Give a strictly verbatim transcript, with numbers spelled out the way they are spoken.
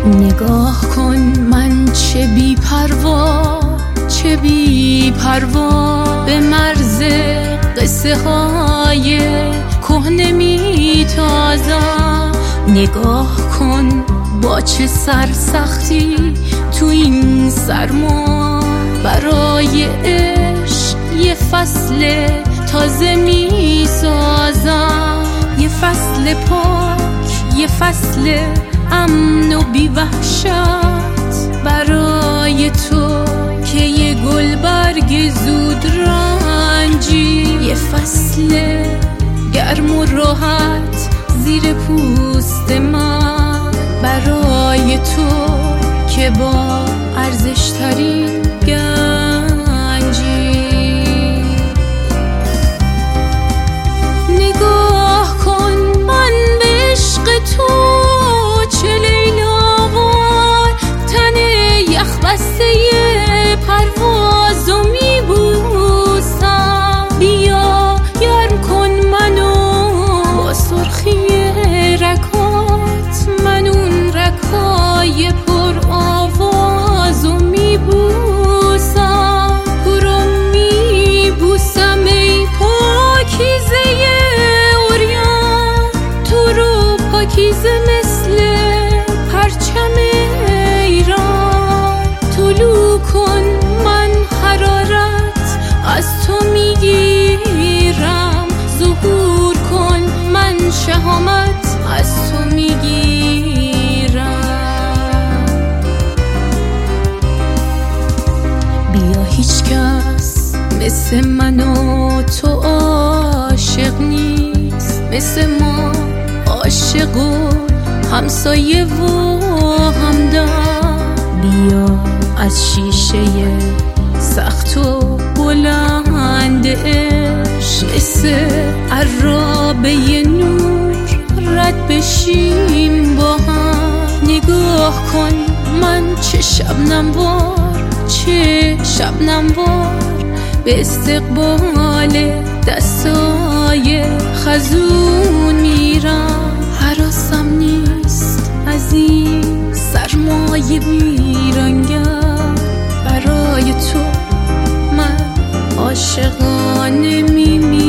نگاه کن من چه بی پروا، چه بی پروا به مرز قصه های کهنه می تازم. نگاه کن با چه سرسختی تو این سرما برای عشق یه فصل تازه می سازم. یه فصل پاک، یه فصل امن و بی وحشت برای تو که یه گل برگ زود رنجی. یه فصل گرم و راحت زیر پوست من برای تو که با ارزش ترین گنجی. نگاه کن من به عشق تو چه لیلاوار تن یخ بسته پروازو میبوسم. بیا گرم کن منو با سرخی رکات، من اون رکای پر آوازو میبوسم. تو رو میبوسم ای پاکیزه عریان، تو رو پاکیزه مثل پرچم ایران. طلوع کن من حرارت از تو میگیرم، ظهور کن من شهامت از تو میگیرم. بیا هیچ کس مثل من و تو عاشق نیست، مثل ما عاشق و همسایه و همدم. بیا از شیشه سخت و بلند عشق مثل عرابه نور رد بشیم با هم. نگاه کن من چه شبنم وار، چه شبنم وار به استقبال دستای خزون میرم. حراسم نیست از این سرمایه ویرانگر، برای تو من عاشقانه میمیرم.